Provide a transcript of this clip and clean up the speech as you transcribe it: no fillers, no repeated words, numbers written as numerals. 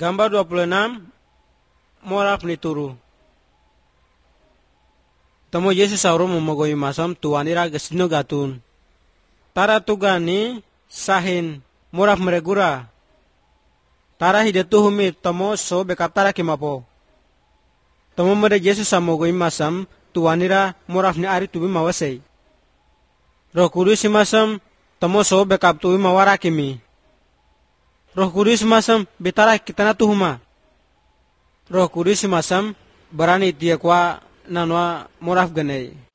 Gambar 26 Moraf ni turu. Tamo Yesus sauro momogoy masam tuanira gesino gatun. Tara tugani sahin moraf meregura. Tara hidetu humi tamo so bekaptara kimapo. Tamo mere Yesus samogoy masam tuanira moraf ni ari tubi mawasei. Roh Kudus masam tamo so bekap tubi mawara kimi. Roh Kudus masam betara kitana tuhuma. Roh Kudus masam berani dia kwa nanwa moraf ganai.